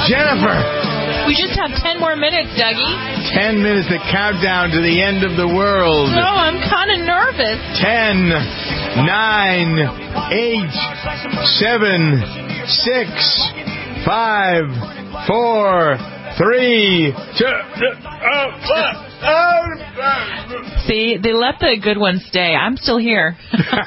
Jennifer! We just have 10 more minutes, Dougie. 10 minutes to countdown to the end of the world. No, I'm kind of nervous. 10, 9, 8, 7, 6, 5, 4, 3, 2... See, they let the good ones stay. I'm still here.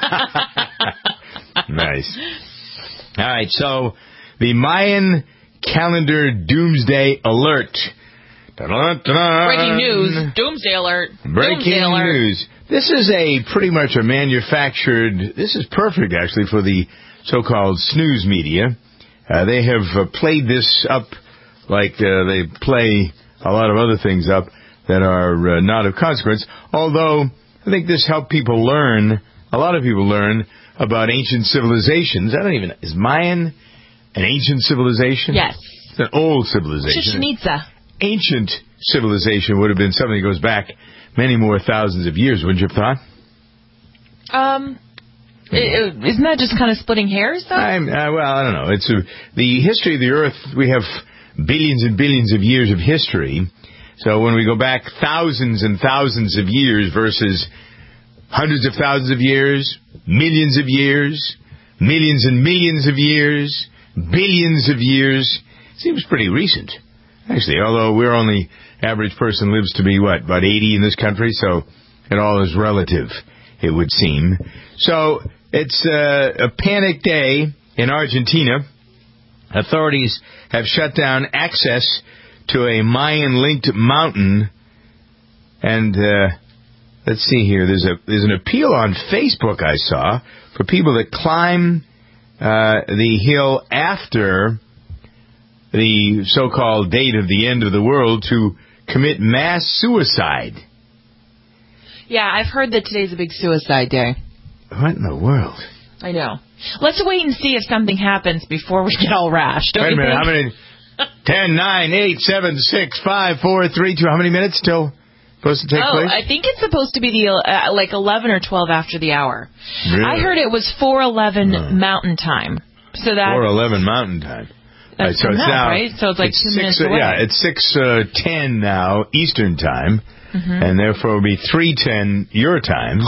Nice. All right, so the Mayan calendar doomsday alert. Breaking news. Doomsday alert. Breaking news. This is pretty much a manufactured... This is perfect, actually, for the so-called snooze media. They have played this up like they play a lot of other things up that are not of consequence. Although, I think this helped people learn, a lot of people learn, about ancient civilizations. Is Mayan an ancient civilization? Yes. It's an old civilization. Chichen Itza. Ancient civilization would have been something that goes back many more thousands of years, wouldn't you have thought? Isn't that just kind of splitting hairs, though? Well, I don't know. It's the history of the Earth. We have billions and billions of years of history. So when we go back thousands and thousands of years versus hundreds of thousands of years, millions of years, millions and millions of years, billions of years, seems pretty recent. Actually, although we're only, average person lives to be, about 80 in this country, so it all is relative, it would seem. So it's a panic day in Argentina. Authorities have shut down access to a Mayan-linked mountain. And let's see here. There's an appeal on Facebook I saw for people that climb the hill after the so-called date of the end of the world to commit mass suicide. Yeah, I've heard that today's a big suicide day. What in the world? I know. Let's wait and see if something happens before we get all rash. Wait a minute. How many? 10, 9, 8, 7, 6, 5, 4, 3, 2. How many minutes till supposed to take place? I think it's supposed to be the 11 or 12 after the hour. Really? I heard it was 4:11 Mountain Time. So that 4:11 Mountain Time. That's so it's now, right? So it's like 2 minutes away. Yeah, it's 6:10 now Eastern Time, and therefore it'll be 3:10 your time.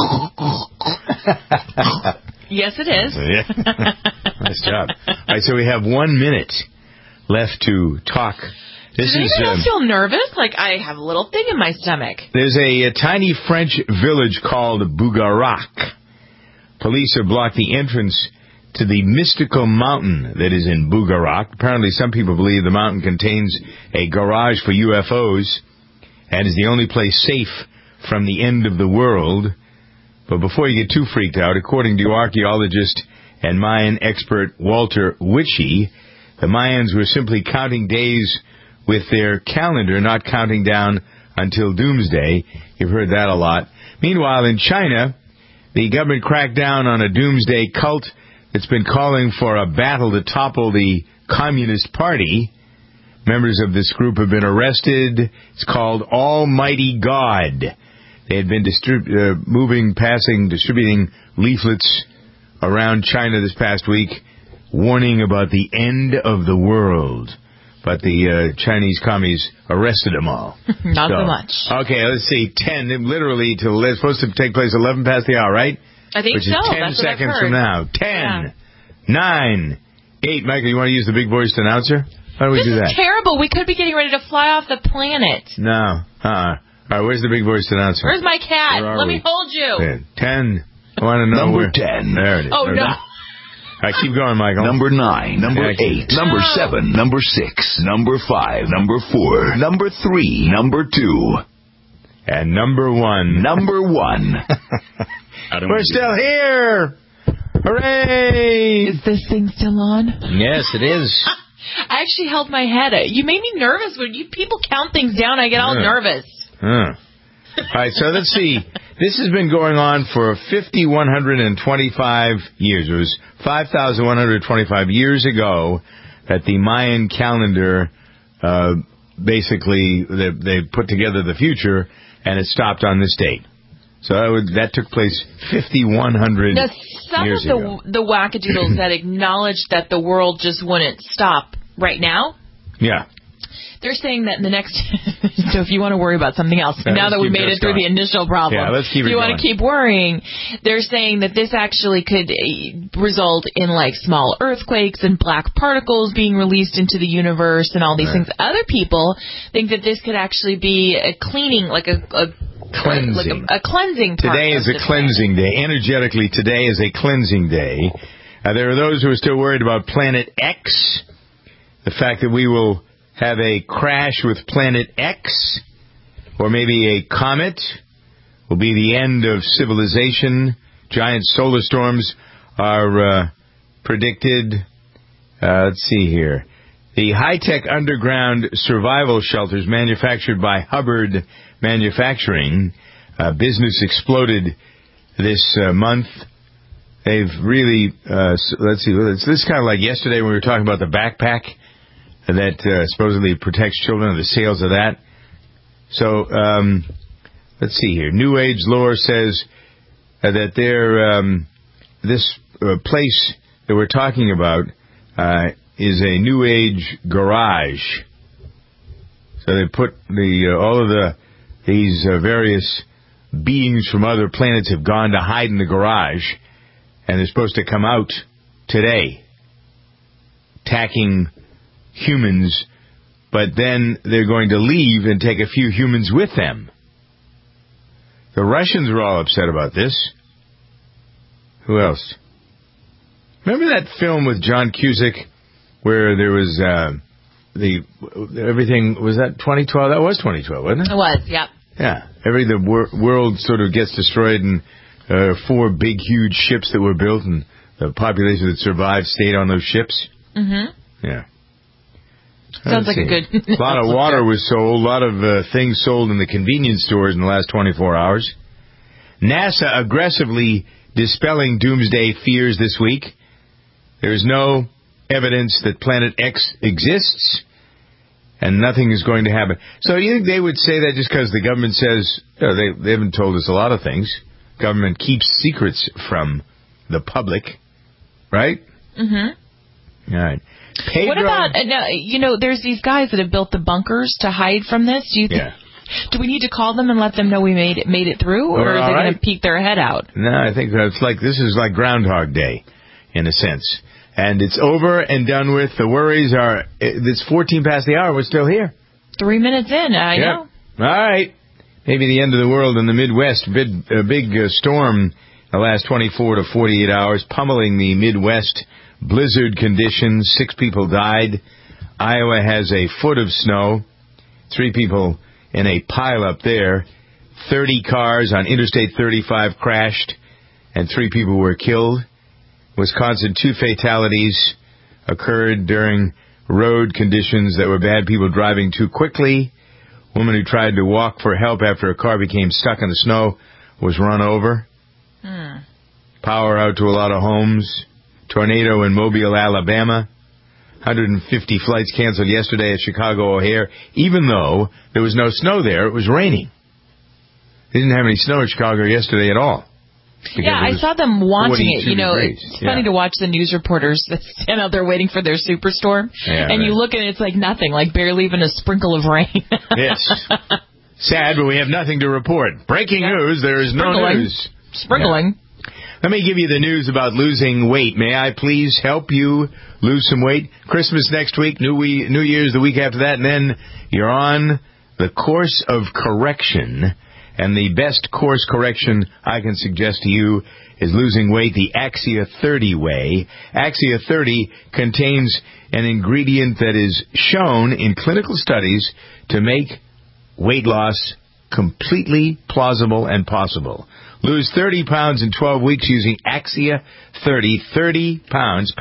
Yes, it is. Yeah. Nice job. All right, so we have 1 minute left to talk. Does anyone else feel nervous? Like I have a little thing in my stomach. There's a tiny French village called Bugarac. Police have blocked the entrance to the mystical mountain that is in Bugarac. Apparently, some people believe the mountain contains a garage for UFOs and is the only place safe from the end of the world. But before you get too freaked out, according to archaeologist and Mayan expert Walter Witchy, the Mayans were simply counting days with their calendar, not counting down until doomsday. You've heard that a lot. Meanwhile, in China, the government cracked down on a doomsday cult that's been calling for a battle to topple the Communist Party. Members of this group have been arrested. It's called Almighty God. They had been distributing leaflets around China this past week, warning about the end of the world. But the Chinese commies arrested them all. Not so much. Okay, let's see. 10, literally, it's supposed to take place 11 past the hour, right? I think Which is 10 seconds from now. 10, 9, 8. Michael, you want to use the big voice announcer? How do we do that? This is terrible. We could be getting ready to fly off the planet. No. All right, where's the big voice announcer? Where's my cat? Let me hold you. 10. I want to know Number 10. There it is. Oh, no. All right, keep going, Michael. Number 9, number 8, number 7, number 6, number 5, number 4, number 3, number 2, and number 1. Number 1. We're still here! Hooray! Is this thing still on? Yes, it is. I actually held my head. You made me nervous. When people count things down, I get all nervous. All right, so let's see. This has been going on for 5,125 years. It was 5,125 years ago that the Mayan calendar, basically, they put together the future, and it stopped on this date. So that took place 5,100 years ago. Some of the wackadoodles that acknowledged that the world just wouldn't stop right now, Yeah. They're saying that in the next... So if you want to worry about something else, now that we made it through the initial problem, let's keep it if you want to keep worrying, they're saying that this actually could result in like small earthquakes and black particles being released into the universe and all these things. Other people think that this could actually be a cleaning, like a cleansing. Like a cleansing part. Today is a cleansing day. Energetically, today is a cleansing day. There are those who are still worried about Planet X. The fact that we will have a crash with Planet X, or maybe a comet, will be the end of civilization. Giant solar storms are predicted. Let's see here. The high-tech underground survival shelters manufactured by Hubbard Manufacturing, business exploded this month. They've really, let's see, this is kind of like yesterday when we were talking about the backpack that supposedly protects children, the sales of that. So, let's see here. New Age lore says that this place that we're talking about is a New Age garage. So they put all of these various beings from other planets have gone to hide in the garage, and they're supposed to come out today, attacking humans, but then they're going to leave and take a few humans with them. The Russians were all upset about this. Who else? Remember that film with John Cusack where there was everything, was that 2012? That was 2012, wasn't it? It was, yeah. Yeah. The world sort of gets destroyed, and 4 big, huge ships that were built, and the population that survived stayed on those ships. Mm-hmm. Yeah. Sounds like a good... A lot of water was sold, a lot of things sold in the convenience stores in the last 24 hours. NASA aggressively dispelling doomsday fears this week. There is no evidence that Planet X exists, and nothing is going to happen. So you think they would say that just because the government says, they haven't told us a lot of things. Government keeps secrets from the public, right? Mm-hmm. All right. Pedro. What about, there's these guys that have built the bunkers to hide from this. Do you think, do we need to call them and let them know we made it through, or are they going to peek their head out? No, I think this is like Groundhog Day, in a sense. And it's over and done with. The worries are, it's 14 past the hour, we're still here. 3 minutes in, I know. All right. Maybe the end of the world in the Midwest. A big storm the last 24 to 48 hours, pummeling the Midwest. Blizzard conditions, 6 people died. Iowa has a foot of snow. 3 people in a pile up there. 30 cars on Interstate 35 crashed, and 3 people were killed. Wisconsin, 2 fatalities occurred during road conditions that were bad. People driving too quickly. Woman who tried to walk for help after a car became stuck in the snow was run over. Power out to a lot of homes. Tornado in Mobile, Alabama. 150 flights canceled yesterday at Chicago O'Hare. Even though there was no snow there, it was raining. They didn't have any snow in Chicago yesterday at all. Yeah, I saw them wanting it. It's funny to watch the news reporters that stand out there waiting for their superstorm. And you look and it's like nothing, like barely even a sprinkle of rain. Yes. Sad, but we have nothing to report. Breaking news, there is no news. Sprinkling. Yeah. Let me give you the news about losing weight. May I please help you lose some weight? Christmas next week, New Year's the week after that, and then you're on the course of correction. And the best course correction I can suggest to you is losing weight the Axia 30 way. Axia 30 contains an ingredient that is shown in clinical studies to make weight loss completely plausible and possible. Lose 30 pounds in 12 weeks using Axia 30. 30 pounds.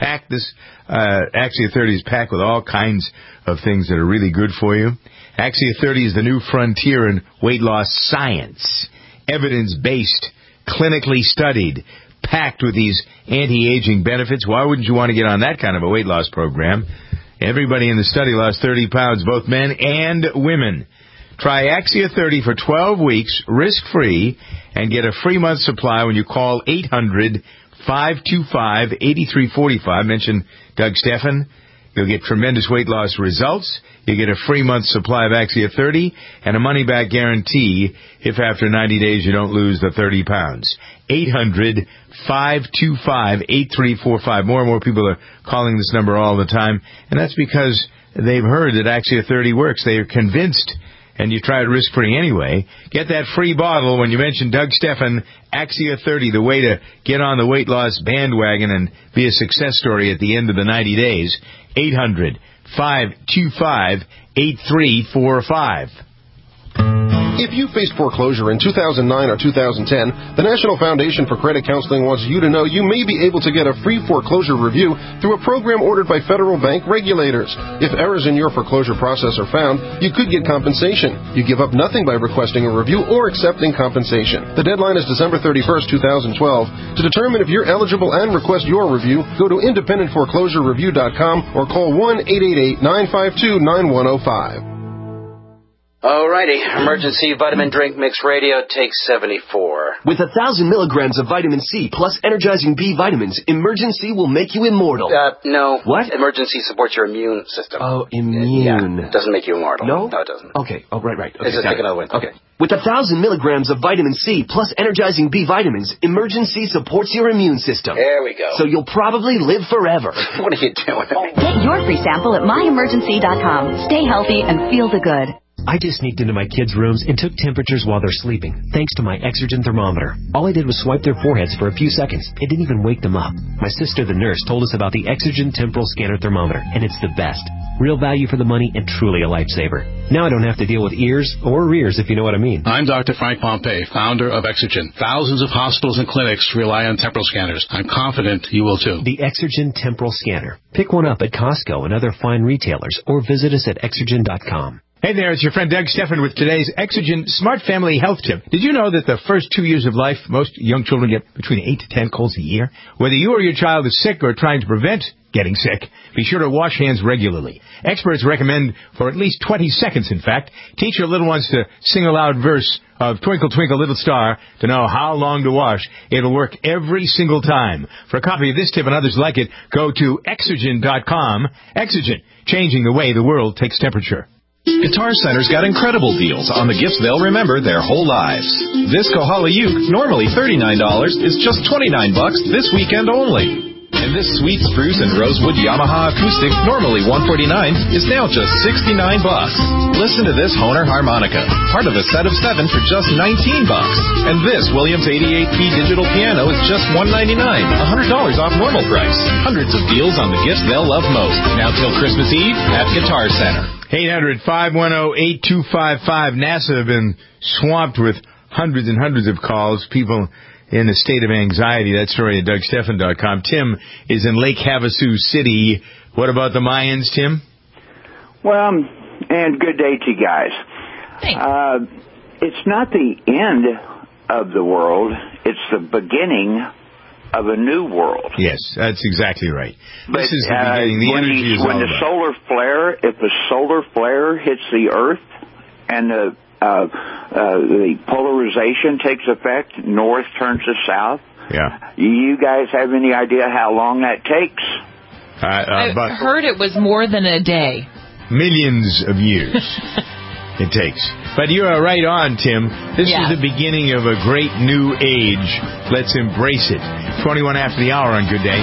Axia 30 is packed with all kinds of things that are really good for you. Axia 30 is the new frontier in weight loss science. Evidence-based, clinically studied, packed with these anti-aging benefits. Why wouldn't you want to get on that kind of a weight loss program? Everybody in the study lost 30 pounds, both men and women. Try Axia 30 for 12 weeks, risk-free, and get a free month supply when you call 800-525-8345. Mention Doug Stephan. You'll get tremendous weight loss results. You get a free month supply of Axia 30 and a money-back guarantee if after 90 days you don't lose the 30 pounds. 800-525-8345. More and more people are calling this number all the time, and that's because they've heard that Axia 30 works. They are convinced, and you try it risk-free anyway. Get that free bottle when you mention Doug Stephan, Axia 30, the way to get on the weight loss bandwagon and be a success story at the end of the 90 days. 800-525-8345. If you faced foreclosure in 2009 or 2010, the National Foundation for Credit Counseling wants you to know you may be able to get a free foreclosure review through a program ordered by federal bank regulators. If errors in your foreclosure process are found, you could get compensation. You give up nothing by requesting a review or accepting compensation. The deadline is December 31st, 2012. To determine if you're eligible and request your review, go to independentforeclosurereview.com or call 1-888-952-9105. Alrighty, Emergency Vitamin Drink Mix Radio takes 74. With 1,000 milligrams of vitamin C plus energizing B vitamins, Emergency will make you immortal. No. What? Emergency supports your immune system. Oh, immune. Yeah, doesn't make you immortal. No? No, it doesn't. Okay, oh, right. Okay, It's just take another one. Okay. With 1,000 milligrams of vitamin C plus energizing B vitamins, Emergency supports your immune system. There we go. So you'll probably live forever. What are you doing? Get your free sample at myemergency.com. Stay healthy and feel the good. I just sneaked into my kids' rooms and took temperatures while they're sleeping, thanks to my Exergen thermometer. All I did was swipe their foreheads for a few seconds. It didn't even wake them up. My sister, the nurse, told us about the Exergen Temporal Scanner Thermometer, and it's the best. Real value for the money and truly a lifesaver. Now I don't have to deal with ears or rears, if you know what I mean. I'm Dr. Frank Pompey, founder of Exergen. Thousands of hospitals and clinics rely on temporal scanners. I'm confident you will too. The Exergen Temporal Scanner. Pick one up at Costco and other fine retailers, or visit us at Exergen.com. Hey there, it's your friend Doug Stephan with today's Exergen Smart Family Health Tip. Did you know that the first 2 years of life, most young children get between 8 to 10 colds a year? Whether you or your child is sick or trying to prevent getting sick, be sure to wash hands regularly. Experts recommend for at least 20 seconds, in fact. Teach your little ones to sing a loud verse of Twinkle, Twinkle, Little Star to know how long to wash. It'll work every single time. For a copy of this tip and others like it, go to Exergen.com. Exergen, changing the way the world takes temperature. Guitar Center's got incredible deals on the gifts they'll remember their whole lives. This Kohala uke, normally $39, is just $29 this weekend only. And this sweet spruce and rosewood Yamaha acoustic, normally $149, is now just $69. Listen to this Hohner harmonica, part of a set of 7 for just $19. And this Williams 88P digital piano is just $199, $100 off normal price. Hundreds of deals on the gifts they'll love most, now till Christmas Eve at Guitar Center. 800-510-8255. NASA have been swamped with hundreds and hundreds of calls. People in a state of anxiety. That story at DougStephan.com. Tim is in Lake Havasu City. What about the Mayans, Tim? Well, and good day to you guys. Thanks. It's not the end of the world. It's the beginning of a new world. Yes, that's exactly right. But, this is the beginning. The energy is all about. If the solar flare hits the Earth and the polarization takes effect, north turns to south. Yeah. You guys have any idea how long that takes? I heard it was more than a day. Millions of years it takes. But you are right on, Tim. This is the beginning of a great new age. Let's embrace it. 21 after the hour on Good Day.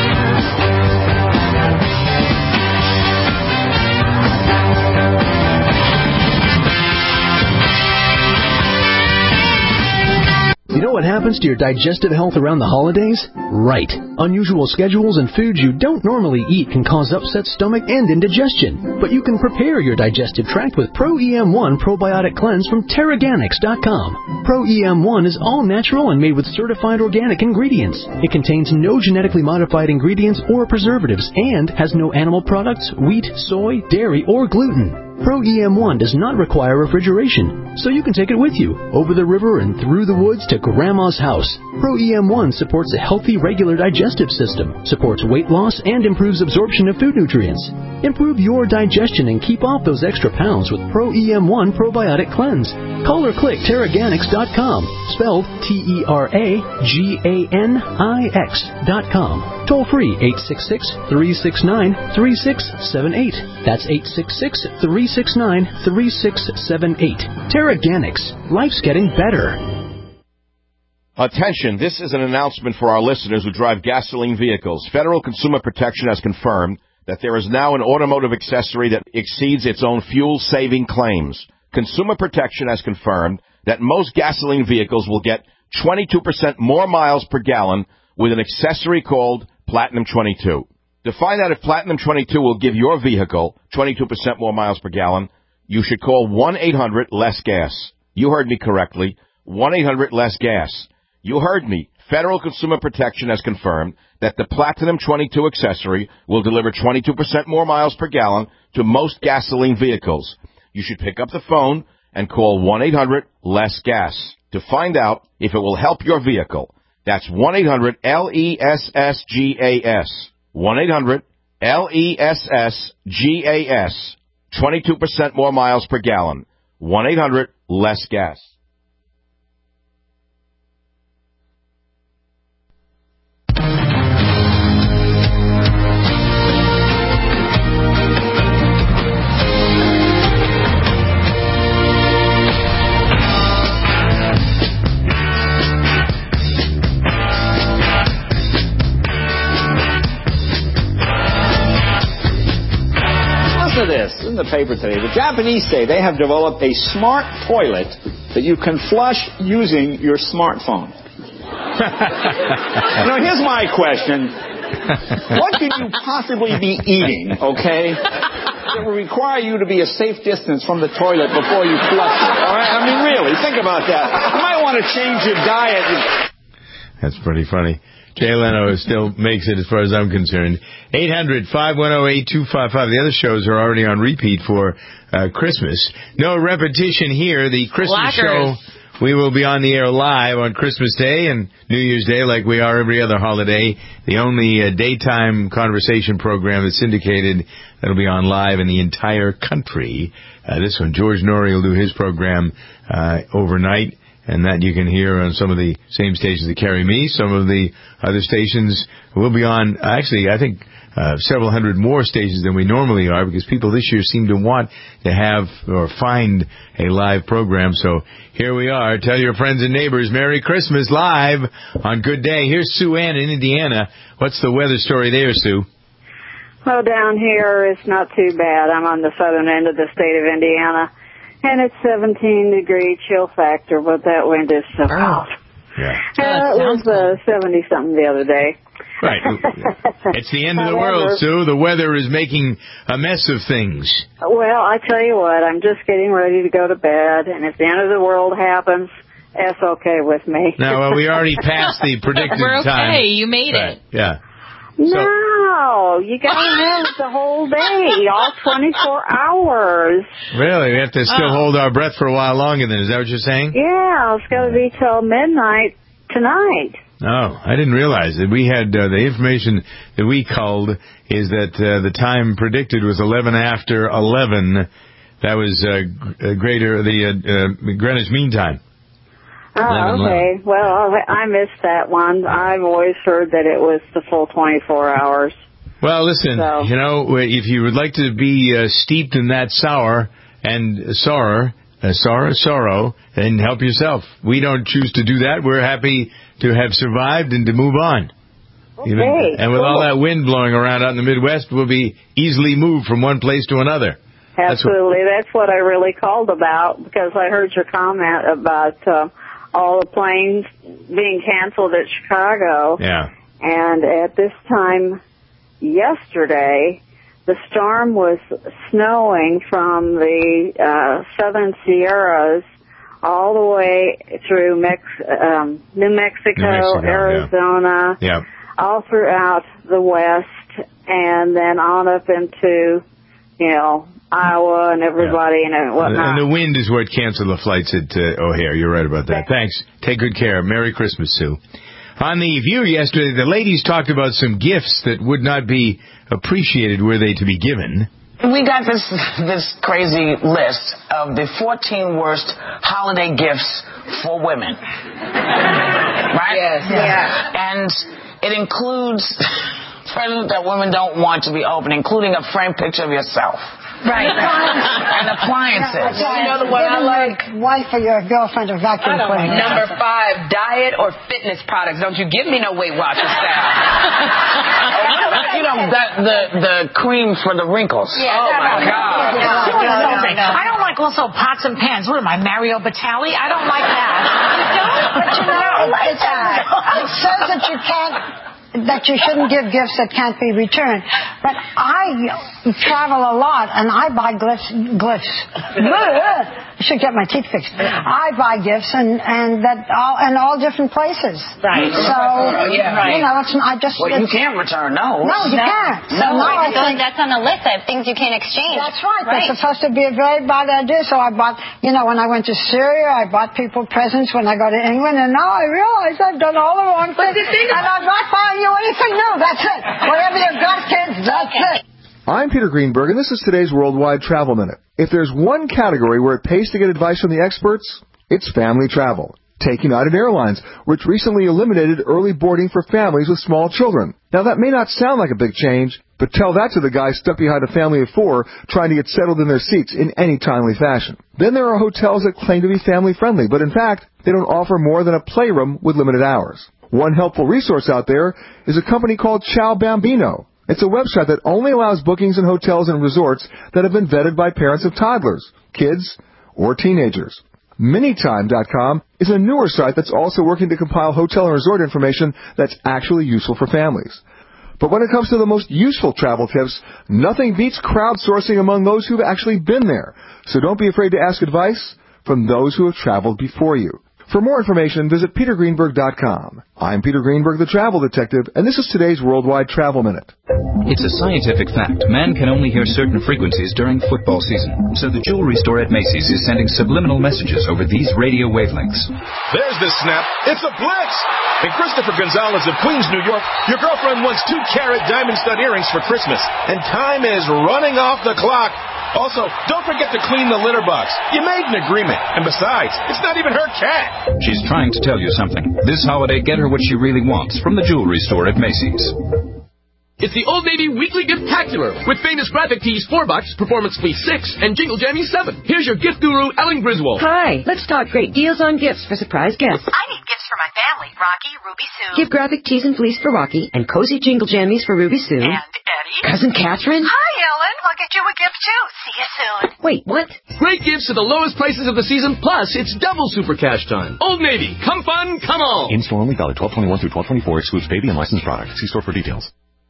You know what happens to your digestive health around the holidays? Right. Unusual schedules and foods you don't normally eat can cause upset stomach and indigestion. But you can prepare your digestive tract with Pro-EM1 Probiotic Cleanse from Teraganics.com. Pro-EM1 is all natural and made with certified organic ingredients. It contains no genetically modified ingredients or preservatives and has no animal products, wheat, soy, dairy, or gluten. Pro EM1 does not require refrigeration, so you can take it with you, over the river and through the woods to Grandma's house. Pro EM1 supports a healthy, regular digestive system, supports weight loss, and improves absorption of food nutrients. Improve your digestion and keep off those extra pounds with Pro EM1 Probiotic Cleanse. Call or click Terraganix.com, spelled TerraGanix.com. Toll free 866-369-3678. That's 866-369-3678. Terraganix. Life's getting better. Attention, this is an announcement for our listeners who drive gasoline vehicles. Federal Consumer Protection has confirmed that there is now an automotive accessory that exceeds its own fuel-saving claims. Consumer Protection has confirmed that most gasoline vehicles will get 22% more miles per gallon with an accessory called Platinum 22. To find out if Platinum 22 will give your vehicle 22% more miles per gallon, you should call 1-800-LESS-GAS. You heard me correctly, 1-800-LESS-GAS. You heard me. Federal Consumer Protection has confirmed that the Platinum 22 accessory will deliver 22% more miles per gallon to most gasoline vehicles. You should pick up the phone and call 1-800-LESS-GAS to find out if it will help your vehicle. That's 1-800-LESS-GAS. 1-800-LESS-GAS. 22% more miles per gallon. 1-800-LESS-GAS. This in the paper today. The Japanese say they have developed a smart toilet that you can flush using your smartphone. Now, here's my question. What could you possibly be eating, okay, that would require you to be a safe distance from the toilet before you flush it? All right? I mean, really, think about that. You might want to change your diet. That's pretty funny. Jay Leno still makes it as far as I'm concerned. 800-510-8255. The other shows are already on repeat for Christmas. No repetition here. The Christmas show, we will be on the air live on Christmas Day and New Year's Day like we are every other holiday. The only daytime conversation program that's syndicated that'll be on live in the entire country. This one, George Norrie will do his program overnight. And that you can hear on some of the same stations that carry me. Some of the other stations will be on, actually, I think, several hundred more stations than we normally are because people this year seem to want to have or find a live program. So here we are. Tell your friends and neighbors Merry Christmas live on Good Day. Here's Sue Ann in Indiana. What's the weather story there, Sue? Well, down here it's not too bad. I'm on the southern end of the state of Indiana. And it's 17-degree chill factor, but that wind is so cold. Yeah. It was 70-something the other day. Right. It's the end of the world, Sue. The weather is making a mess of things. Well, I tell you what, I'm just getting ready to go to bed, and if the end of the world happens, that's okay with me. No, well, we already passed the predicted We're okay. time. You made it. Yeah. No, you got to have the whole day, all 24 hours. Really? We have to still hold our breath for a while longer then. Is that what you're saying? Yeah, it's got to be till midnight tonight. Oh, I didn't realize it. We had the information that we called is that the time predicted was 11 after 11. That was greater the Greenwich Mean Time. Oh, okay. Well, I missed that one. I've always heard that it was the full 24 hours. Well, listen, you know, if you would like to be steeped in that sorrow, then help yourself. We don't choose to do that. We're happy to have survived and to move on. Okay. And with all that wind blowing around out in the Midwest, we'll be easily moved from one place to another. Absolutely. That's what I really called about, because I heard your comment about all the planes being canceled at Chicago. Yeah. And at this time yesterday, the storm was snowing from the southern Sierras all the way through New Mexico, Arizona, all throughout the West, and then on up into, Iowa and everybody and whatnot. And the wind is what canceled the flights at O'Hare. You're right about that. Thanks. Take good care. Merry Christmas, Sue. On the View yesterday, the ladies talked about some gifts that would not be appreciated were they to be given. We got this crazy list of the 14 worst holiday gifts for women. Right? Yes. Yeah. And it includes presents that women don't want to be opened, including a framed picture of yourself. Right. And appliances. You know the one I like? Wife or your girlfriend or vacuum cleaner. Number 5, diet or fitness products. Don't you give me no Weight Watchers style. You know, the cream for the wrinkles. Yeah, oh, my God. I don't like also pots and pans. What am I, Mario Batali? I don't like that. But you know, it says that you can't... that you shouldn't give gifts that can't be returned. But I travel a lot, and I buy glyphs. I should get my teeth fixed. I buy gifts in all different places. Right. So, you know, you can't return those. No, you can't. So now I think that's on the list of things you can't exchange. That's right. That's supposed to be a very bad idea. So I bought, when I went to Syria, I bought people presents when I go to England, and now I realize I've done all the wrong things. And I'm not buying you anything new. That's it. Whatever you've got, kids, that's it. I'm Peter Greenberg, and this is today's Worldwide Travel Minute. If there's one category where it pays to get advice from the experts, it's family travel. Take United Airlines, which recently eliminated early boarding for families with small children. Now, that may not sound like a big change, but tell that to the guy stuck behind a family of 4 trying to get settled in their seats in any timely fashion. Then there are hotels that claim to be family-friendly, but in fact, they don't offer more than a playroom with limited hours. One helpful resource out there is a company called Ciao Bambino. It's a website that only allows bookings in hotels and resorts that have been vetted by parents of toddlers, kids, or teenagers. Minitime.com is a newer site that's also working to compile hotel and resort information that's actually useful for families. But when it comes to the most useful travel tips, nothing beats crowdsourcing among those who've actually been there. So don't be afraid to ask advice from those who have traveled before you. For more information, visit petergreenberg.com. I'm Peter Greenberg, the Travel Detective, and this is today's Worldwide Travel Minute. It's a scientific fact. Man can only hear certain frequencies during football season. So the jewelry store at Macy's is sending subliminal messages over these radio wavelengths. There's the snap. It's a blitz! And Christopher Gonzalez of Queens, New York, your girlfriend wants 2-carat diamond stud earrings for Christmas. And time is running off the clock. Also, don't forget to clean the litter box. You made an agreement. And besides, it's not even her cat. She's trying to tell you something. This holiday, get her what she really wants from the jewelry store at Macy's. It's the Old Navy Weekly Gift-tacular with famous graphic tees $4, performance fleece $6, and jingle jammies $7. Here's your gift guru, Ellen Griswold. Hi, let's talk great deals on gifts for surprise guests. I need gifts for my family. Rocky, Ruby Sue. Give graphic tees and fleece for Rocky, and cozy jingle jammies for Ruby Sue. And Eddie. Cousin Catherine. Hi, Ellen. I'll get you a gift, too. See you soon. Wait, what? Great gifts at the lowest prices of the season, plus it's double super cash time. Old Navy. Come fun, come all. In-store only, valid 12/21 through 12/24, excludes baby and licensed products. See store for details.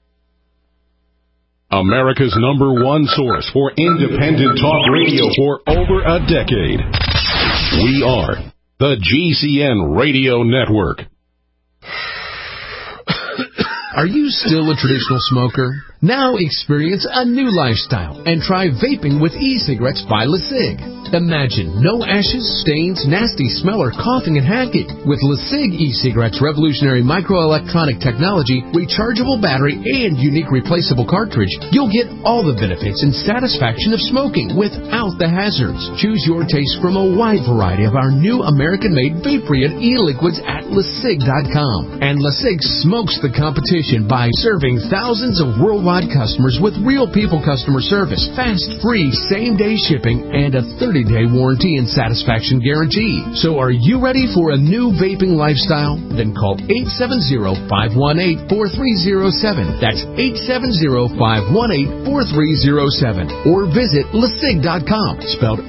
America's #1 source for independent talk radio for over a decade. We are the GCN Radio Network. Are you still a traditional smoker? Now experience a new lifestyle and try vaping with e-cigarettes by LeSig. Imagine no ashes, stains, nasty smell, or coughing and hacking. With LeSig e-cigarettes' revolutionary microelectronic technology, rechargeable battery, and unique replaceable cartridge, you'll get all the benefits and satisfaction of smoking without the hazards. Choose your taste from a wide variety of our new American-made vape-free e-liquids at LeSig.com. And LeSig smokes the competition by serving thousands of worldwide customers with real people customer service, fast, free, same-day shipping, and a 30-day warranty and satisfaction guarantee. So are you ready for a new vaping lifestyle? Then call 870-518-4307. That's 870-518-4307. Or visit LeSig.com, spelled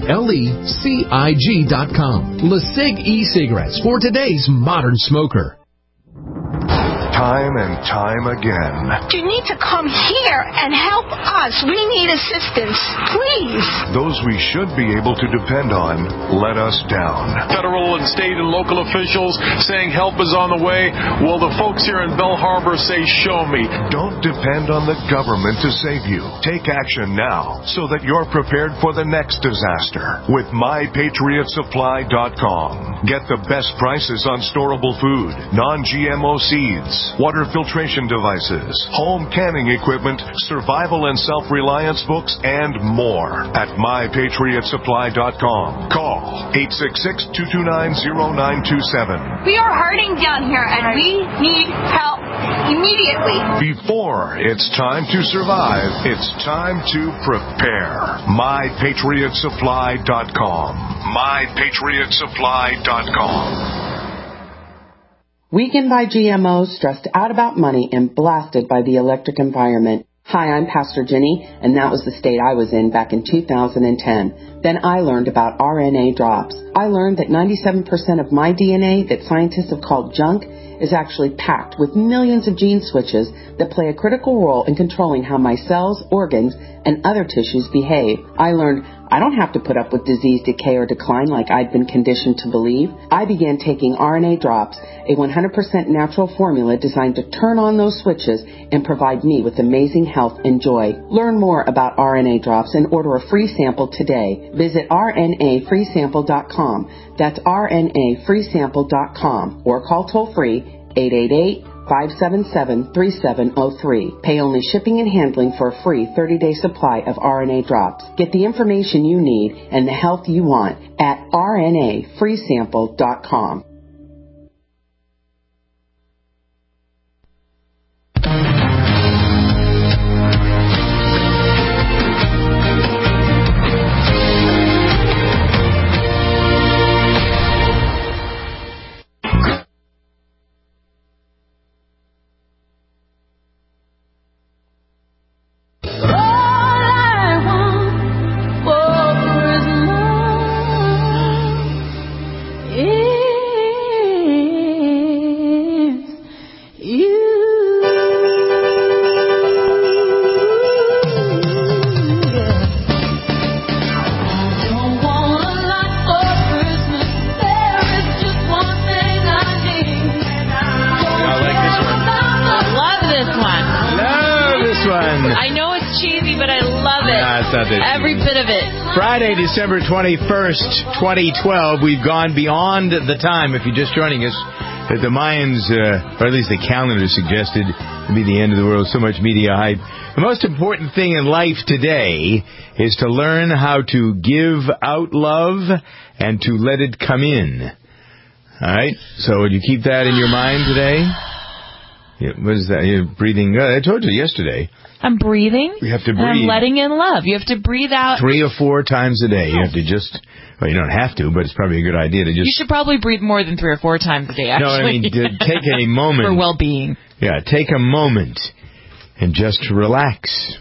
LECIG.com. LeSig e-cigarettes for today's modern smoker. time and time again. You need to come here and help us. We need assistance, please. Those we should be able to depend on let us down. Federal and state and local officials saying help is on the way. Well, the folks here in Belle Harbor say, show me. Don't depend on the government to save you. Take action now so that you're prepared for the next disaster with MyPatriotSupply.com. Get the best prices on storable food, non-GMO seeds, water filtration devices, home canning equipment, survival and self-reliance books, and more at MyPatriotSupply.com. Call 866-229-0927. We are hurting down here, and we need help immediately. Before it's time to survive, it's time to prepare. MyPatriotSupply.com. MyPatriotSupply.com. Weakened by GMOs, stressed out about money, and blasted by the electric environment. Hi, I'm Pastor Jenny, and that was the state I was in back in 2010. Then I learned about RNA drops. I learned that 97% of my DNA that scientists have called junk is actually packed with millions of gene switches that play a critical role in controlling how my cells, organs, and other tissues behave. I learned I don't have to put up with disease, decay, or decline like I'd been conditioned to believe. I began taking RNA drops, a 100% natural formula designed to turn on those switches and provide me with amazing health and joy. Learn more about RNA drops and order a free sample today. Visit RNAfreesample.com. That's RNAfreesample.com or call toll-free 888-577-3703. Pay only shipping and handling for a free 30-day supply of RNA drops. Get the information you need and the health you want at RNAfreesample.com. Friday, December 21st, 2012. We've gone beyond the time, if you're just joining us, that the Mayans, or at least the calendar suggested, to be the end of the world. So much media hype. The most important thing in life today is to learn how to give out love and to let it come in. All right? So would you keep that in your mind today? Yeah, what is that? You're breathing. I told you yesterday. I'm breathing. You have to breathe. And I'm letting in love. You have to breathe out 3 or 4 times a day. You have to just, well, you don't have to, but it's probably a good idea to just. You should probably breathe more than 3 or 4 times a day, actually. No, I mean, take a moment. For well-being. Yeah, take a moment and just relax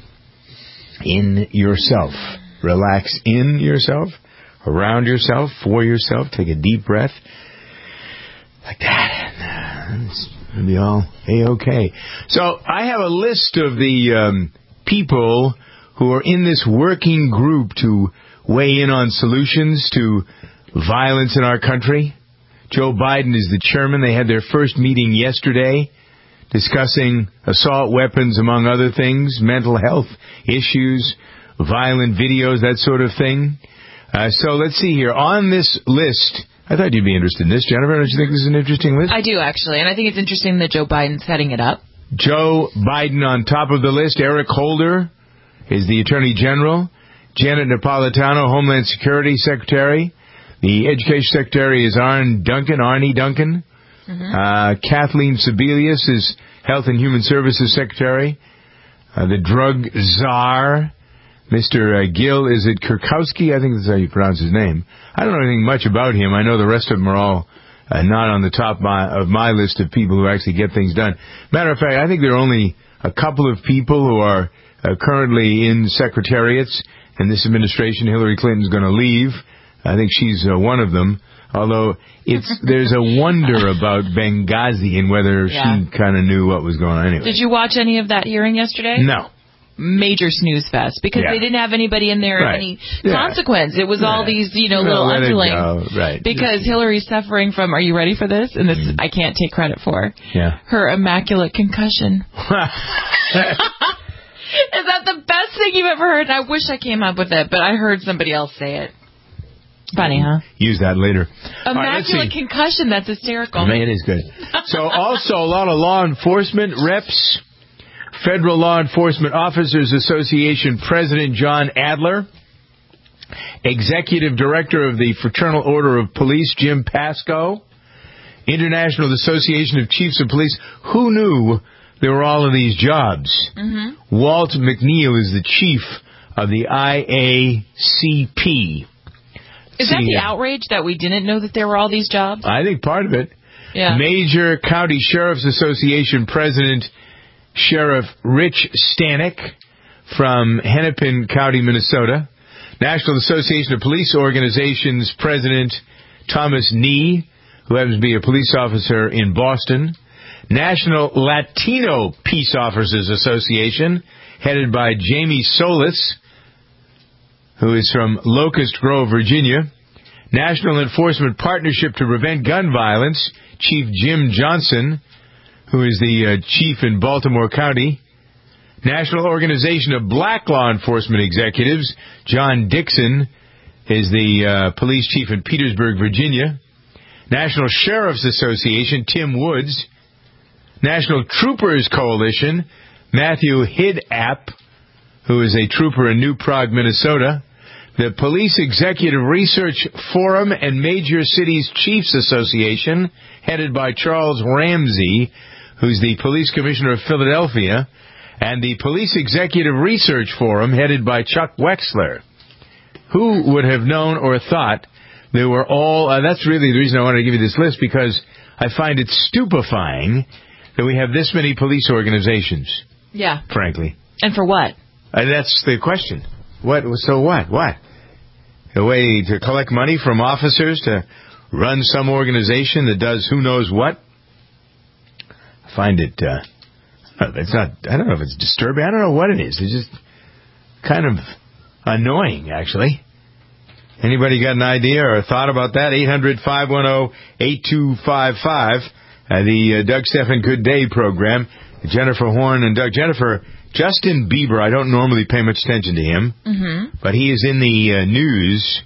in yourself. Relax in yourself, around yourself, for yourself. Take a deep breath. Like that. It'll be all A-okay. So I have a list of the people who are in this working group to weigh in on solutions to violence in our country. Joe Biden is the chairman. They had their first meeting yesterday discussing assault weapons, among other things, mental health issues, violent videos, that sort of thing. So let's see here. On this list, I thought you'd be interested in this, Jennifer. Don't you think this is an interesting list? I do, actually. And I think it's interesting that Joe Biden's setting it up. Joe Biden on top of the list. Eric Holder is the Attorney General. Janet Napolitano, Homeland Security Secretary. The Education Secretary is Arne Duncan. Kathleen Sebelius is Health and Human Services Secretary. The Drug Czar, Mr. Gil, is it Kurkowski? I think that's how you pronounce his name. I don't know anything much about him. I know the rest of them are all not on the top of my list of people who actually get things done. Matter of fact, I think there are only a couple of people who are currently in secretariats in this administration. Hillary Clinton's going to leave. I think she's one of them. Although there's a wonder about Benghazi and whether she kind of knew what was going on anyway. Did you watch any of that hearing yesterday? No. Major snooze fest because they didn't have anybody in there of any consequence. It was all these, little underlings. Right. Because Hillary's suffering from, are you ready for this? And this I can't take credit for. Yeah. Her immaculate concussion. Is that the best thing you've ever heard? I wish I came up with it, but I heard somebody else say it. Funny, huh? Use that later. Immaculate concussion. That's hysterical. Man, it is good. So also a lot of law enforcement reps. Federal Law Enforcement Officers Association President John Adler. Executive Director of the Fraternal Order of Police Jim Pascoe. International Association of Chiefs of Police. Who knew there were all of these jobs? Mm-hmm. Walt McNeil is the chief of the IACP. Is that the outrage that we didn't know that there were all these jobs? I think part of it. Yeah. Major County Sheriff's Association President Sheriff Rich Stanek from Hennepin County, Minnesota. National Association of Police Organizations President Thomas Nee, who happens to be a police officer in Boston. National Latino Peace Officers Association, headed by Jamie Solis, who is from Locust Grove, Virginia. National Enforcement Partnership to Prevent Gun Violence, Chief Jim Johnson, who is the chief in Baltimore County. National Organization of Black Law Enforcement Executives, John Dixon is the police chief in Petersburg, Virginia. National Sheriff's Association, Tim Woods. National Troopers Coalition, Matthew Hidapp, who is a trooper in New Prague, Minnesota. The Police Executive Research Forum and Major Cities Chiefs Association, headed by Charles Ramsey, who's the Police Commissioner of Philadelphia, and the Police Executive Research Forum, headed by Chuck Wexler. Who would have known or thought they were all... that's really the reason I wanted to give you this list, because I find it stupefying that we have this many police organizations. Yeah. Frankly. And for what? That's the question. What? So what? What? A way to collect money from officers to run some organization that does who knows what? I find it, it's not, I don't know if it's disturbing. I don't know what it is. It's just kind of annoying, actually. Anybody got an idea or a thought about that? 800-510-8255. The Doug Stephan Good Day program. Jennifer Horn and Doug. Jennifer, Justin Bieber, I don't normally pay much attention to him, but he is in the news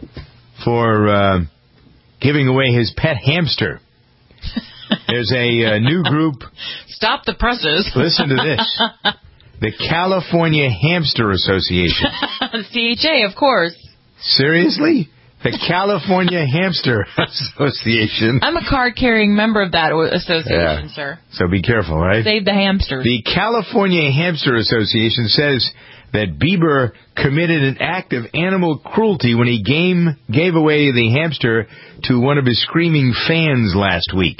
for giving away his pet hamster. There's a new group. Stop the presses. Listen to this. The California Hamster Association. CHA, of course. Seriously? The California Hamster Association. I'm a card-carrying member of that association, sir. So be careful, right? Save the hamsters. The California Hamster Association says that Bieber committed an act of animal cruelty when he gave away the hamster to one of his screaming fans last week.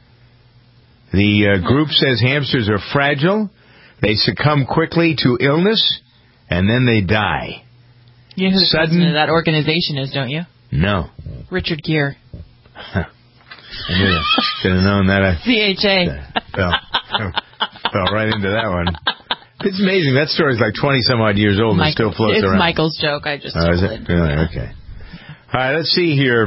The group says hamsters are fragile, they succumb quickly to illness, and then they die. You know who the president of that organization is, don't you? No. Richard Gere. I knew that. Should have known that. CHA. Fell right into that one. It's amazing. That story's like 20-some-odd years old and still floats around. It's Michael's joke. I just is it? Okay. All right, let's see here.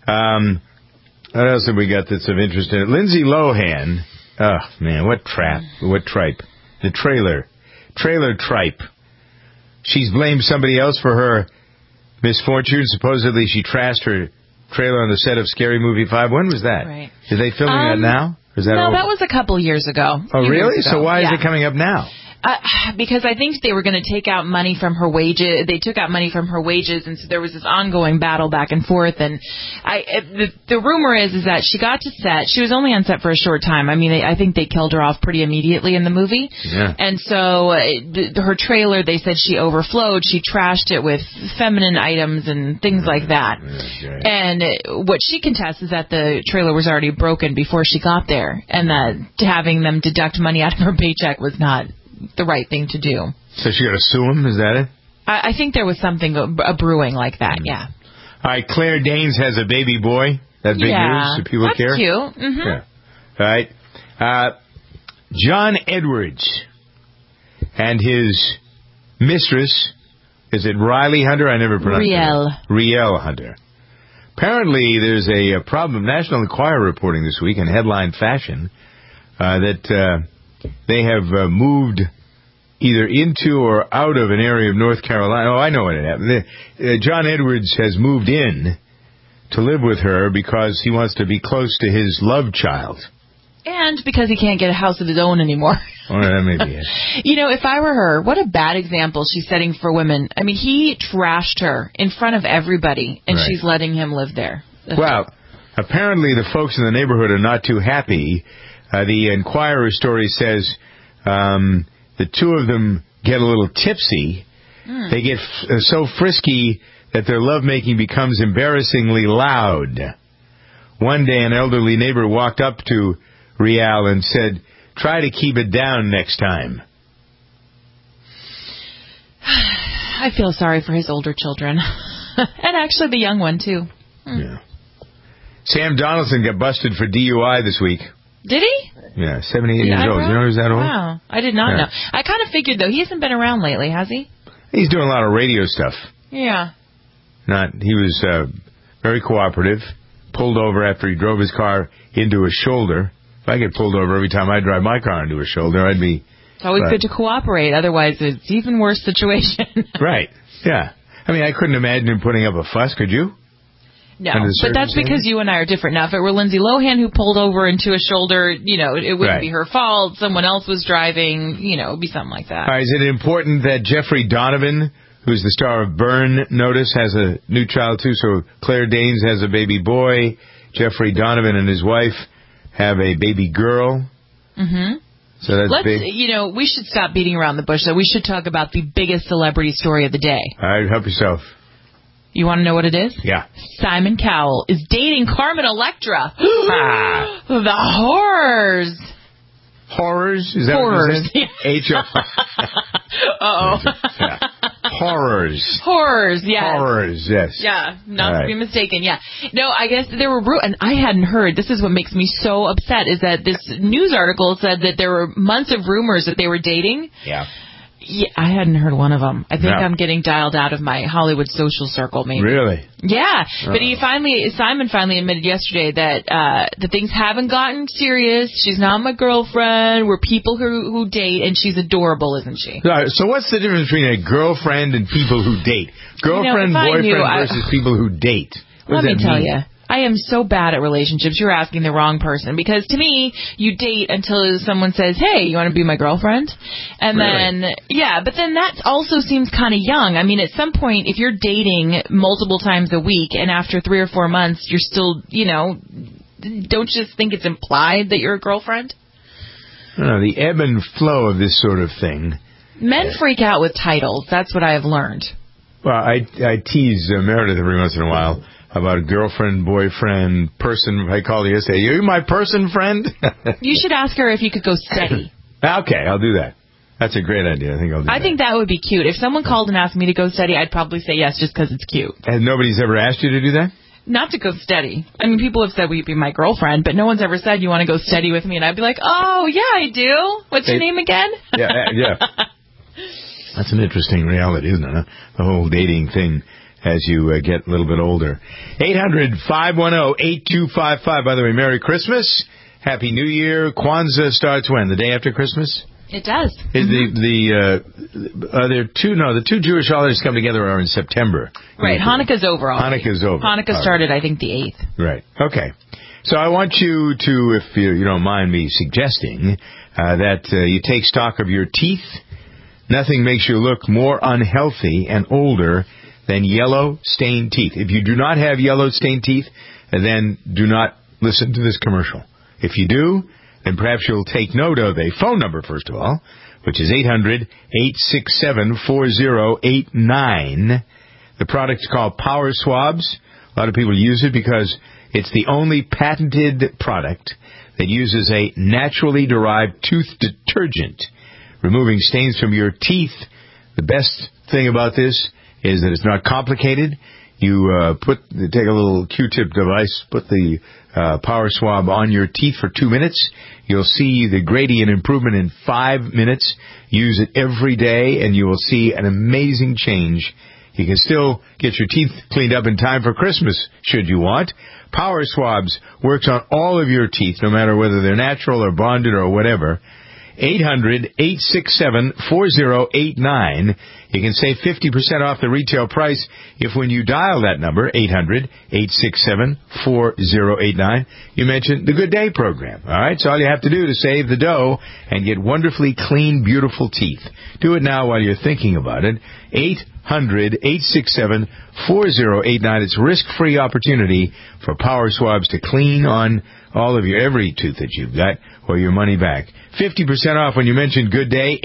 What else have we got that's of interest in it? Lindsay Lohan. Oh, man, what tripe. The trailer tripe. She's blamed somebody else for her misfortune. Supposedly she trashed her trailer on the set of Scary Movie 5. When was that? Right. Are they filming that now? Or is that no, that was a couple years ago. Oh, really? So why is it coming up now? Because I think they were going to take out money from her wages. They took out money from her wages, and so there was this ongoing battle back and forth. And the rumor is that she got to set. She was only on set for a short time. I mean, I think they killed her off pretty immediately in the movie. Yeah. And so her trailer, they said she overflowed. She trashed it with feminine items and things like that. Okay. And what she contests is that the trailer was already broken before she got there, and that having them deduct money out of her paycheck was not the right thing to do. So she got to sue him? Is that it? I think there was something a brewing like that. Yeah. All right, Claire Danes has a baby boy. That's big news. Do people care? That's cute. Mm-hmm. Yeah. All right. John Edwards and his mistress, is it Riley Hunter? I never pronounced it. Riel Hunter. Apparently, there's a problem. National Enquirer reporting this week in headline fashion that they have moved either into or out of an area of North Carolina. Oh, I know what it happened. John Edwards has moved in to live with her because he wants to be close to his love child. And because he can't get a house of his own anymore. Oh, that may be it. You know, if I were her, what a bad example she's setting for women. I mean, he trashed her in front of everybody, and she's letting him live there. Well, apparently the folks in the neighborhood are not too happy. The Enquirer story says the two of them get a little tipsy. They get so frisky that their lovemaking becomes embarrassingly loud. One day, an elderly neighbor walked up to Rial and said, "Try to keep it down next time." I feel sorry for his older children. And actually the young one, too. Yeah. Sam Donaldson got busted for DUI this week. Did he? Yeah, 78 years old. You know he's that old? Wow. I did not know. I kind of figured, though, he hasn't been around lately, has he? He's doing a lot of radio stuff. Yeah. He was very cooperative. Pulled over after he drove his car into a shoulder. If I get pulled over every time I drive my car into a shoulder, I'd be... It's always good to cooperate. Otherwise, it's even worse situation. Right. Yeah. I mean, I couldn't imagine him putting up a fuss, could you? No, but that's because you and I are different. Now, if it were Lindsay Lohan who pulled over into a shoulder, it wouldn't be her fault. Someone else was driving, it would be something like that. All right, is it important that Jeffrey Donovan, who's the star of Burn Notice, has a new child, too? So Claire Danes has a baby boy. Jeffrey Donovan and his wife have a baby girl. Mm-hmm. So that's big. We should stop beating around the bush, though. We should talk about the biggest celebrity story of the day. All right, help yourself. You want to know what it is? Yeah. Simon Cowell is dating Carmen Electra. The horrors. Horrors? Is that horrors. What you said? H-O. Uh-oh. Yeah. Horrors. Horrors, yes. Horrors, yes. Yeah, not to be mistaken, yeah. No, I guess there were... And I hadn't heard. This is what makes me so upset, is that this news article said that there were months of rumors that they were dating. Yeah. Yeah, I hadn't heard one of them. I think I'm getting dialed out of my Hollywood social circle, maybe. Really? Yeah, but Simon finally admitted yesterday that the things haven't gotten serious. She's not my girlfriend. We're people who date, and she's adorable, isn't she? So what's the difference between a girlfriend and people who date? Girlfriend, boyfriend versus people who date. Let me tell you. I am so bad at relationships. You're asking the wrong person. Because to me, you date until someone says, "Hey, you want to be my girlfriend?" And then, but then that also seems kind of young. I mean, at some point, if you're dating multiple times a week and after 3 or 4 months, you're still, don't you just think it's implied that you're a girlfriend? I don't know, the ebb and flow of this sort of thing. Men freak out with titles. That's what I have learned. Well, I tease Meredith every once in a while about girlfriend, boyfriend, person. I call you and say, "Are you my person friend?" You should ask her if you could go steady. Okay, I'll do that. That's a great idea. I think I'll do that. I think that would be cute. If someone called and asked me to go steady, I'd probably say yes just because it's cute. And nobody's ever asked you to do that? Not to go steady. I mean, people have said, "Will you be my girlfriend?" But no one's ever said, "You want to go steady with me?" And I'd be like, "Oh, yeah, I do. What's your name again?" Yeah. That's an interesting reality, isn't it? Huh? The whole dating thing as you get a little bit older. 800-510-8255. By the way, Merry Christmas. Happy New Year. Kwanzaa starts when? The day after Christmas? It does. Is the two Jewish holidays come together are in September. Right. Hanukkah's over already. Hanukkah's over. Hanukkah started, I think, the 8th. Right. Okay. So I want you to, if you don't mind me suggesting, that you take stock of your teeth. Nothing makes you look more unhealthy and older than yellow stained teeth. If you do not have yellow stained teeth, then do not listen to this commercial. If you do, then perhaps you'll take note of a phone number, first of all, which is 800-867-4089. The product is called Power Swabs. A lot of people use it because it's the only patented product that uses a naturally derived tooth detergent, removing stains from your teeth. The best thing about this is that it's not complicated. You take a little Q-tip device, put the Power Swab on your teeth for 2 minutes. You'll see the gradient improvement in 5 minutes. Use it every day, and you will see an amazing change. You can still get your teeth cleaned up in time for Christmas, should you want. Power Swabs works on all of your teeth, no matter whether they're natural or bonded or whatever. 800-867-4089. You can save 50% off the retail price if when you dial that number, 800-867-4089, you mention the Good Day program. All right? So all you have to do to save the dough and get wonderfully clean, beautiful teeth. Do it now while you're thinking about it. 800-867-4089. It's risk-free opportunity for Power Swabs to clean on all of your every tooth that you've got or your money back. 50% off when you mention Good Day.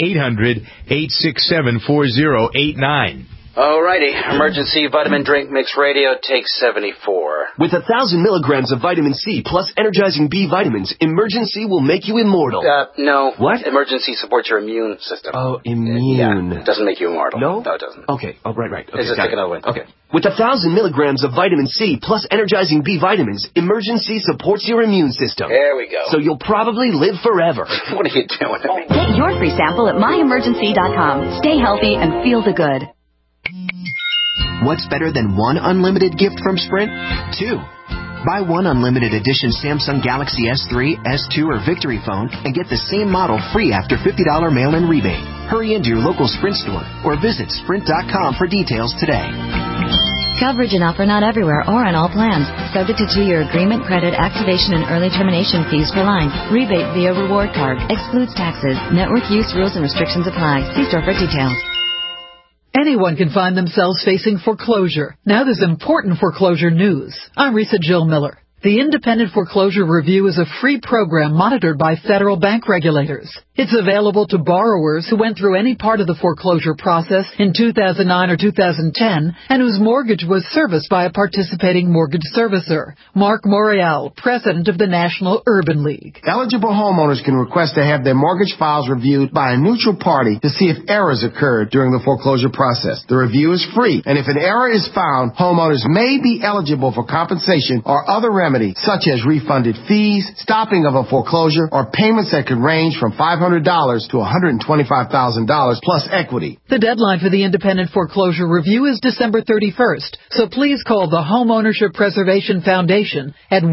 800-867-4089. Alrighty, Emergency Vitamin Drink Mix Radio takes 74. With 1,000 milligrams of vitamin C plus energizing B vitamins, Emergency will make you immortal. No. What? Emergency supports your immune system. Oh, immune. Yeah, it doesn't make you immortal. No? No, it doesn't. Okay, oh, right. Okay, it's just taking over. Okay. With 1,000 milligrams of vitamin C plus energizing B vitamins, Emergency supports your immune system. There we go. So you'll probably live forever. What are you doing? Get your free sample at myemergency.com. Stay healthy and feel the good. What's better than one unlimited gift from Sprint? 2. Buy one unlimited edition Samsung Galaxy S3, S2, or Victory phone and get the same model free after $50 mail-in rebate. Hurry into your local Sprint store or visit Sprint.com for details today. Coverage and offer not everywhere or on all plans. Subject to 2-year agreement, credit, activation, and early termination fees per line. Rebate via reward card. Excludes taxes. Network use rules and restrictions apply. See store for details. Anyone can find themselves facing foreclosure. Now there's important foreclosure news. I'm Risa Jill Miller. The Independent Foreclosure Review is a free program monitored by federal bank regulators. It's available to borrowers who went through any part of the foreclosure process in 2009 or 2010 and whose mortgage was serviced by a participating mortgage servicer. Mark Morial, president of the National Urban League. Eligible homeowners can request to have their mortgage files reviewed by a neutral party to see if errors occurred during the foreclosure process. The review is free, and if an error is found, homeowners may be eligible for compensation or other remedies such as refunded fees, stopping of a foreclosure, or payments that could range from $500 to $125,000 plus equity. The deadline for the Independent Foreclosure Review is December 31st, so please call the Homeownership Preservation Foundation at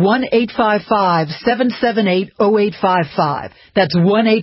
1-855-778-0855. That's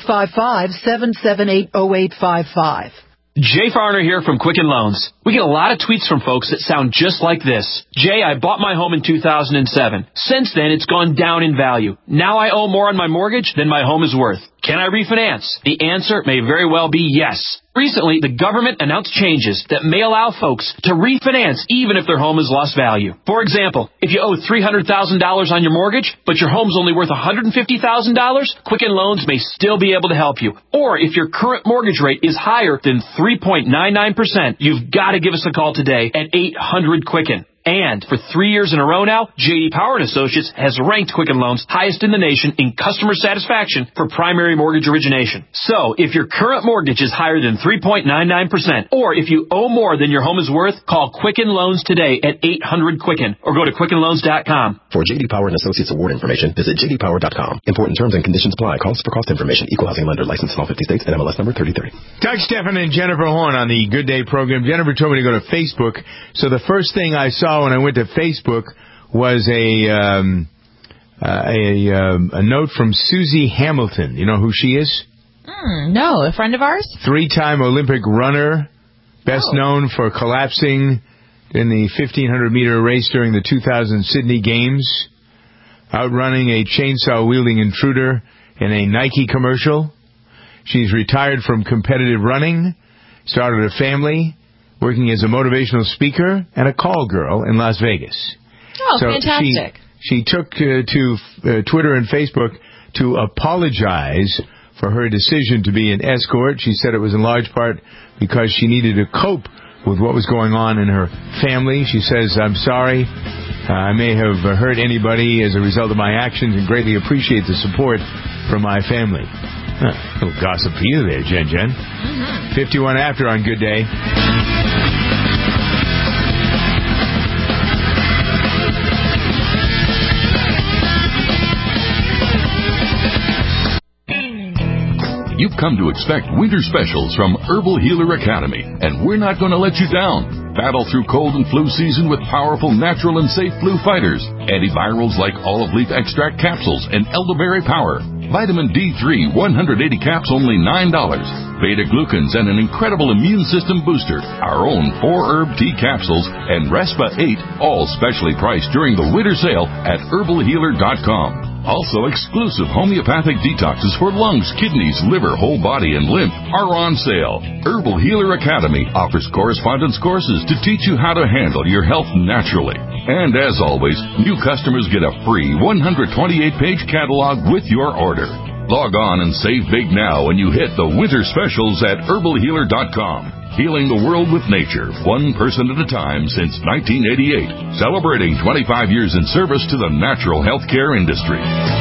1-855-778-0855. Jay Farner here from Quicken Loans. We get a lot of tweets from folks that sound just like this. Jay, I bought my home in 2007. Since then, it's gone down in value. Now I owe more on my mortgage than my home is worth. Can I refinance? The answer may very well be yes. Recently, the government announced changes that may allow folks to refinance even if their home has lost value. For example, if you owe $300,000 on your mortgage, but your home's only worth $150,000, Quicken Loans may still be able to help you. Or if your current mortgage rate is higher than 3.99%, you've got to give us a call today at 800-QUICKEN. And for 3 years in a row now, J.D. Power & Associates has ranked Quicken Loans highest in the nation in customer satisfaction for primary mortgage origination. So, if your current mortgage is higher than 3.99%, or if you owe more than your home is worth, call Quicken Loans today at 800-QUICKEN or go to QuickenLoans.com. For J.D. Power & Associates award information, visit jdpower.com. Important terms and conditions apply. Calls for cost information. Equal housing lender. Licensed in all 50 states and MLS number 3030. Doug Stephan and Jennifer Horn on the Good Day program. Jennifer told me to go to Facebook, so the first thing I saw when I went to Facebook was a note from Susie Hamilton. You know who she is? No, a friend of ours? 3-time Olympic runner, best known for collapsing in the 1,500-meter race during the 2000 Sydney Games, outrunning a chainsaw-wielding intruder in a Nike commercial. She's retired from competitive running, started a family, working as a motivational speaker and a call girl in Las Vegas. Oh, so fantastic. She took to Twitter and Facebook to apologize for her decision to be an escort. She said it was in large part because she needed to cope with what was going on in her family. She says, I'm sorry. I may have hurt anybody as a result of my actions and greatly appreciate the support from my family. A little gossip for you there, Jen. 51 after on Good Day. You've come to expect winter specials from Herbal Healer Academy, and we're not going to let you down. Battle through cold and flu season with powerful, natural, and safe flu fighters. Antivirals like olive leaf extract capsules and elderberry power. Vitamin D3, 180 caps, only $9. Beta-glucans and an incredible immune system booster. Our own 4-herb tea capsules and Respa 8, all specially priced during the winter sale at herbalhealer.com. Also, exclusive homeopathic detoxes for lungs, kidneys, liver, whole body, and lymph are on sale. Herbal Healer Academy offers correspondence courses to teach you how to handle your health naturally. And as always, new customers get a free 128-page catalog with your order. Log on and save big now when you hit the winter specials at herbalhealer.com. Healing the world with nature, one person at a time since 1988. Celebrating 25 years in service to the natural healthcare industry.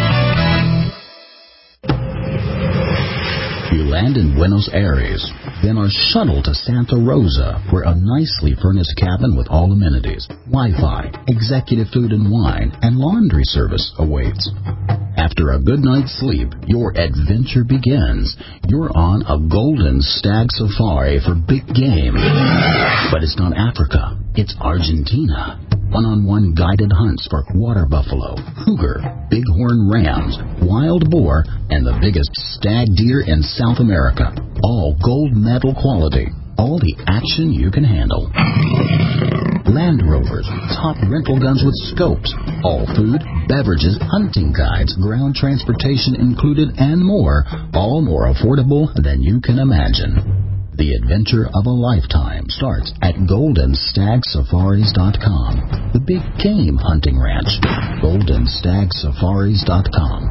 You land in Buenos Aires, then are shuttled to Santa Rosa, where a nicely furnished cabin with all amenities, Wi-Fi, executive food and wine, and laundry service awaits. After a good night's sleep, your adventure begins. You're on a golden stag safari for big game. But it's not Africa, it's Argentina. One-on-one guided hunts for water buffalo, cougar, bighorn rams, wild boar, and the biggest stag deer in South America. All gold medal quality. All the action you can handle. Land Rovers, top rental guns with scopes, all food, beverages, hunting guides, ground transportation included, and more, all more affordable than you can imagine. The adventure of a lifetime starts at GoldenStagSafaris.com, the big game hunting ranch. GoldenStagSafaris.com.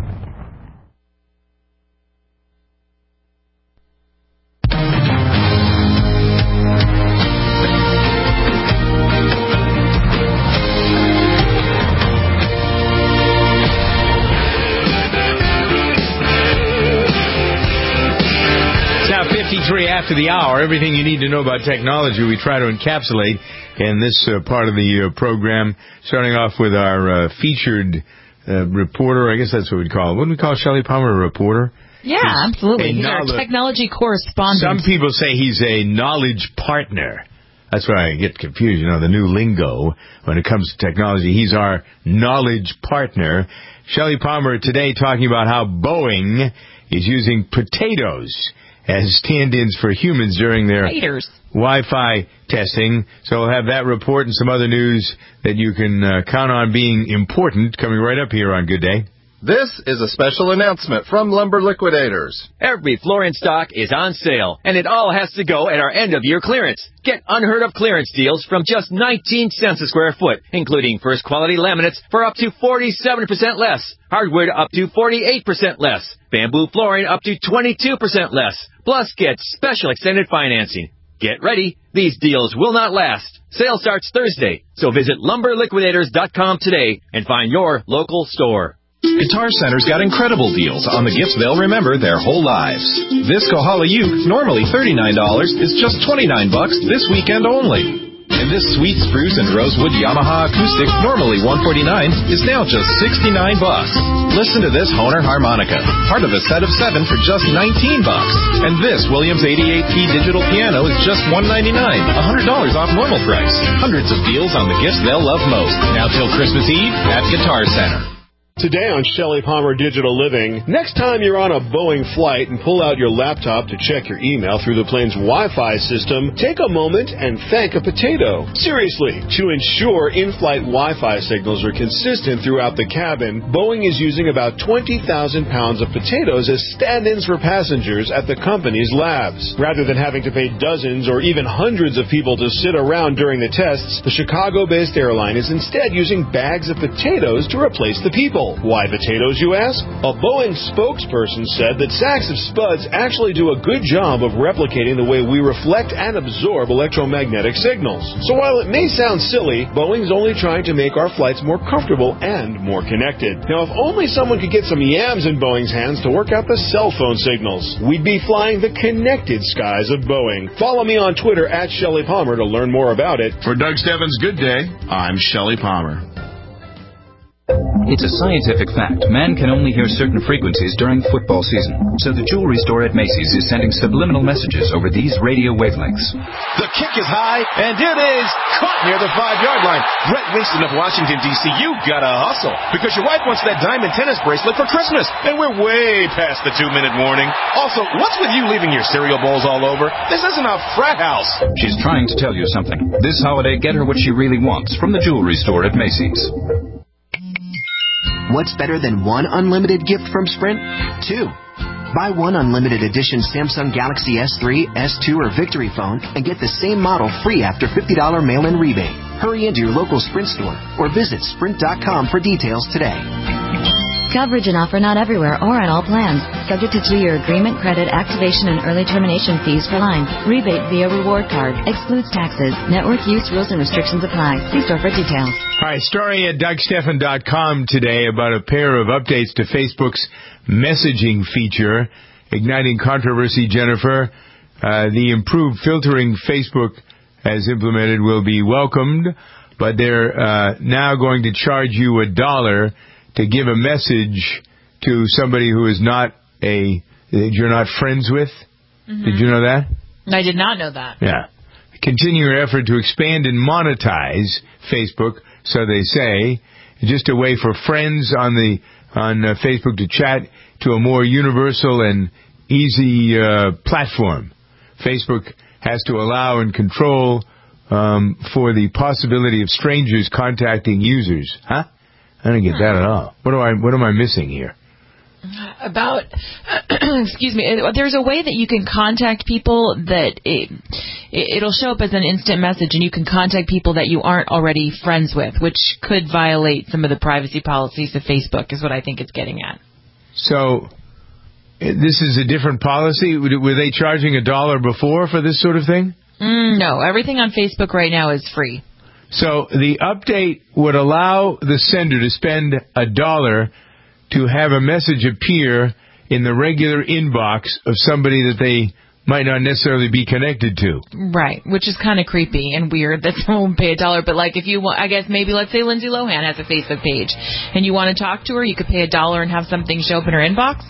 After the hour, everything you need to know about technology we try to encapsulate in this part of the program, starting off with our featured reporter. I guess that's what we'd call it. Wouldn't we call Shelley Palmer a reporter? Yeah, absolutely. He's our technology correspondent. Some people say he's a knowledge partner. That's where I get confused, the new lingo when it comes to technology. He's our knowledge partner. Shelley Palmer today talking about how Boeing is using potatoes as stand-ins for humans during their Wi-Fi testing. So we'll have that report and some other news that you can count on being important coming right up here on Good Day. This is a special announcement from Lumber Liquidators. Every floor in stock is on sale, and it all has to go at our end-of-year clearance. Get unheard-of clearance deals from just 19 cents a square foot, including first-quality laminates for up to 47% less, hardwood up to 48% less, bamboo flooring up to 22% less. Plus, get special extended financing. Get ready. These deals will not last. Sale starts Thursday, so visit LumberLiquidators.com today and find your local store. Guitar Center's got incredible deals on the gifts they'll remember their whole lives. This Kohala uke, normally $39, is just $29 this weekend only. And this sweet spruce and rosewood Yamaha acoustic, normally $149, is now just $69. Listen to this Hohner harmonica, part of a set of 7 for just $19. And this Williams 88P digital piano is just $199, $100 off normal price. Hundreds of deals on the gifts they'll love most. Now till Christmas Eve at Guitar Center. Today on Shelley Palmer Digital Living, next time you're on a Boeing flight and pull out your laptop to check your email through the plane's Wi-Fi system, take a moment and thank a potato. Seriously, to ensure in-flight Wi-Fi signals are consistent throughout the cabin, Boeing is using about 20,000 pounds of potatoes as stand-ins for passengers at the company's labs. Rather than having to pay dozens or even hundreds of people to sit around during the tests, the Chicago-based airline is instead using bags of potatoes to replace the people. Why potatoes, you ask? A Boeing spokesperson said that sacks of spuds actually do a good job of replicating the way we reflect and absorb electromagnetic signals. So while it may sound silly, Boeing's only trying to make our flights more comfortable and more connected. Now, if only someone could get some yams in Boeing's hands to work out the cell phone signals, we'd be flying the connected skies of Boeing. Follow me on Twitter at Shelley Palmer to learn more about it. For Doug Stebbins' Good Day, I'm Shelley Palmer. It's a scientific fact. Man can only hear certain frequencies during football season. So the jewelry store at Macy's is sending subliminal messages over these radio wavelengths. The kick is high, and it is caught near the 5-yard line. Brett Winston of Washington, D.C., you gotta hustle, because your wife wants that diamond tennis bracelet for Christmas, and we're way past the 2-minute warning. Also, what's with you leaving your cereal bowls all over? This isn't a frat house. She's trying to tell you something. This holiday, get her what she really wants from the jewelry store at Macy's. What's better than one unlimited gift from Sprint? 2. Buy one unlimited edition Samsung Galaxy S3, S2, or Victory phone and get the same model free after $50 mail-in rebate. Hurry into your local Sprint store or visit Sprint.com for details today. Coverage and offer not everywhere or on all plans. Subject to 2-year agreement, credit, activation, and early termination fees for line. Rebate via reward card. Excludes taxes. Network use rules and restrictions apply. See store for details. All right, story at DougStephan.com today about a pair of updates to Facebook's messaging feature, igniting controversy, Jennifer. The improved filtering Facebook has implemented will be welcomed, but they're now going to charge you $1 to give a message to somebody who is not you're not friends with. Mm-hmm. Did you know that? I did not know that. Yeah. Continue your effort to expand and monetize Facebook, so they say, just a way for friends on Facebook to chat to a more universal and easy platform. Facebook has to allow and control for the possibility of strangers contacting users. Huh? I don't get that at all. What am I missing here? Excuse me, there's a way that you can contact people that it'll show up as an instant message, and you can contact people that you aren't already friends with, which could violate some of the privacy policies of Facebook, is what I think it's getting at. So, this is a different policy? Were they charging $1 before for this sort of thing? No, everything on Facebook right now is free. So the update would allow the sender to spend $1 to have a message appear in the regular inbox of somebody that they might not necessarily be connected to. Right, which is kind of creepy and weird that someone would pay $1. But like if you want, I guess maybe let's say Lindsay Lohan has a Facebook page and you want to talk to her, you could pay $1 and have something show up in her inbox.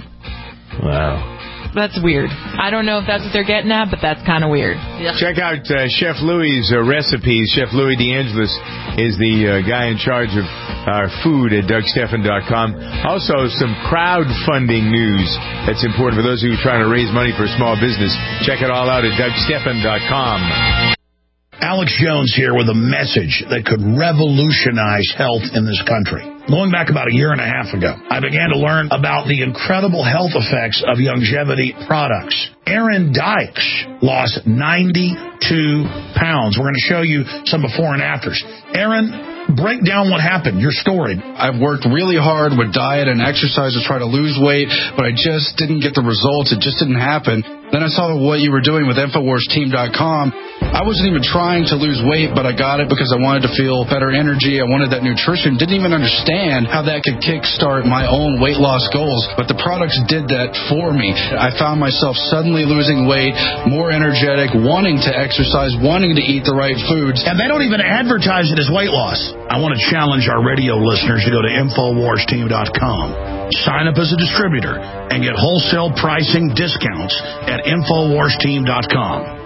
Wow. That's weird. I don't know if that's what they're getting at, but that's kind of weird. Yeah. Check out Chef Louie's recipes. Chef Louis DeAngelis is the guy in charge of our food at DougStephan.com. Also, some crowdfunding news that's important for those of you trying to raise money for a small business. Check it all out at DougStephan.com. Alex Jones here with a message that could revolutionize health in this country. Going back about 1.5 years ago, I began to learn about the incredible health effects of longevity products. Aaron Dykes lost 92 pounds. We're going to show you some before and afters. Aaron, break down what happened, your story. I've worked really hard with diet and exercise to try to lose weight, but I just didn't get the results. It just didn't happen. Then I saw what you were doing with InfoWarsTeam.com. I wasn't even trying to lose weight, but I got it because I wanted to feel better energy. I wanted that nutrition. Didn't even understand how that could kickstart my own weight loss goals, but the products did that for me. I found myself suddenly losing weight, more energetic, wanting to exercise, wanting to eat the right foods. And they don't even advertise it as weight loss. I want to challenge our radio listeners to go to InfoWarsTeam.com. Sign up as a distributor and get wholesale pricing discounts at InfoWarsTeam.com.